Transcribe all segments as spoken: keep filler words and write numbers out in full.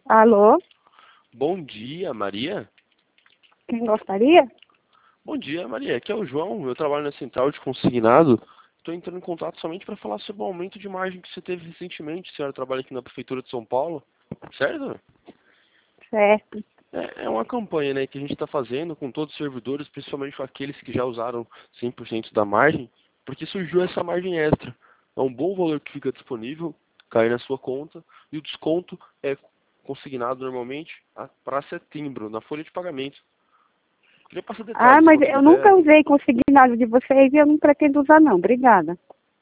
Alô? Bom dia, Maria. Quem gostaria? Bom dia, Maria. Aqui é o João. Eu trabalho na central de consignado. Estou entrando em contato somente para falar sobre o aumento de margem que você teve recentemente. A senhora trabalha aqui na Prefeitura de São Paulo, certo? Certo. É, é uma campanha, né, que a gente está fazendo com todos os servidores, principalmente com aqueles que já usaram cem por cento da margem, porque surgiu essa margem extra. É um bom valor que fica disponível, cai na sua conta, e o desconto é consignado normalmente para setembro, na folha de pagamento. Queria passar Ah, detalhes mas quanto eu nunca libera. usei consignado de vocês e eu não pretendo usar não. Obrigada.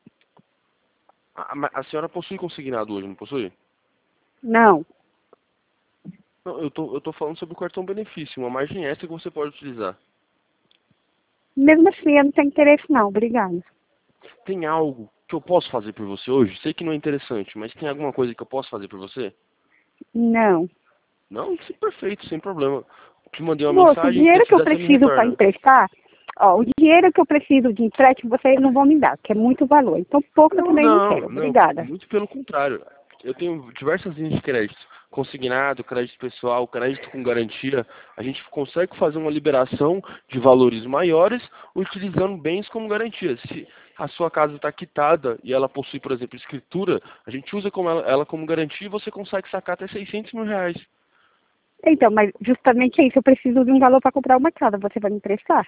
A, a a senhora possui consignado hoje, não possui? Não. Não, eu tô, eu tô falando sobre o cartão benefício, uma margem extra que você pode utilizar. Mesmo assim, eu não tenho interesse não. Obrigada. Tem algo que eu posso fazer por você hoje? Sei que não é interessante, mas tem alguma coisa que eu posso fazer por você? Não. Não? Sim, perfeito, sem problema. Te mandei uma Moço, o mensagem, se dinheiro que eu precisar você me preciso para retorna. emprestar, ó, o dinheiro que eu preciso de empréstimo, vocês não vão me dar, que é muito valor. Então, pouco eu Não, também não quero. não, não, Obrigada. muito pelo contrário. Eu tenho diversas linhas de crédito, consignado, crédito pessoal, crédito com garantia. A gente consegue fazer uma liberação de valores maiores utilizando bens como garantia. Se a sua casa está quitada e ela possui, por exemplo, escritura, a gente usa como ela, ela como garantia e você consegue sacar até seiscentos mil reais. Então, mas justamente é isso. Eu preciso de um valor para comprar uma casa. Você vai me emprestar?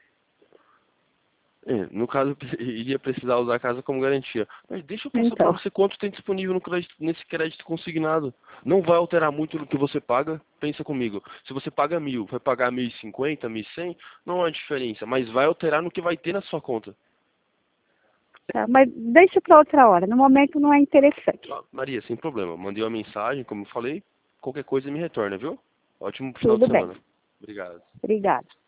É, no caso, eu iria precisar usar a casa como garantia. Mas deixa eu passar para Então. você quanto tem disponível no crédito, nesse crédito consignado. Não vai alterar muito no que você paga. Pensa comigo. Se você paga mil, vai pagar mil e cinquenta, mil e cem, não há diferença. Mas vai alterar no que vai ter na sua conta. Tá, mas deixa para outra hora. No momento não é interessante. Ah, Maria, sem problema. Mandei uma mensagem, como eu falei. Qualquer coisa me retorna, viu? Ótimo final de Tudo bem. semana. Obrigado. Obrigada.